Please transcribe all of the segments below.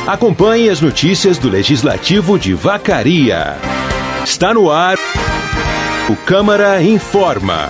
Acompanhe as notícias do Legislativo de Vacaria. Está no ar o Câmara Informa.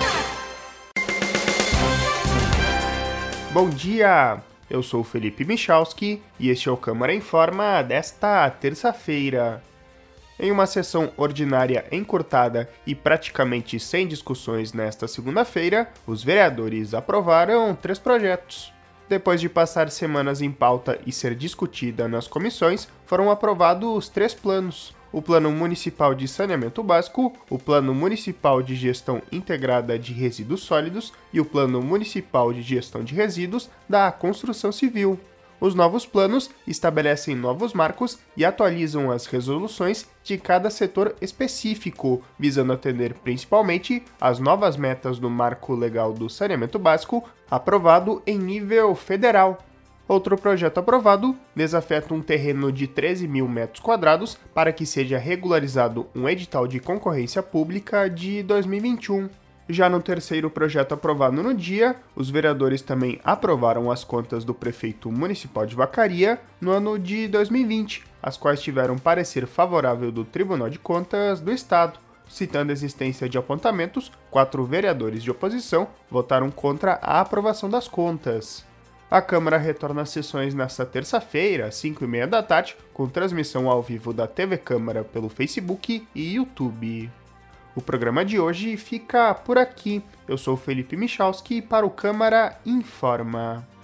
Bom dia, eu sou Felipe Michalski e este é o Câmara Informa desta terça-feira. Em uma sessão ordinária encurtada e praticamente sem discussões nesta segunda-feira, os vereadores aprovaram 3 projetos. Depois de passar semanas em pauta e ser discutida nas comissões, foram aprovados 3 planos: o Plano Municipal de Saneamento Básico, o Plano Municipal de Gestão Integrada de Resíduos Sólidos e o Plano Municipal de Gestão de Resíduos da Construção Civil. Os novos planos estabelecem novos marcos e atualizam as resoluções de cada setor específico, visando atender principalmente às novas metas do Marco Legal do Saneamento Básico, aprovado em nível federal. Outro projeto aprovado desafeta um terreno de 13 mil metros quadrados para que seja regularizado um edital de concorrência pública de 2021. Já no terceiro projeto aprovado no dia, os vereadores também aprovaram as contas do prefeito municipal de Vacaria no ano de 2020, as quais tiveram parecer favorável do Tribunal de Contas do Estado. Citando a existência de apontamentos, 4 vereadores de oposição votaram contra a aprovação das contas. A Câmara retorna às sessões nesta terça-feira, às 5h30 da tarde, com transmissão ao vivo da TV Câmara pelo Facebook e YouTube. O programa de hoje fica por aqui. Eu sou Felipe Michalski para o Câmara Informa.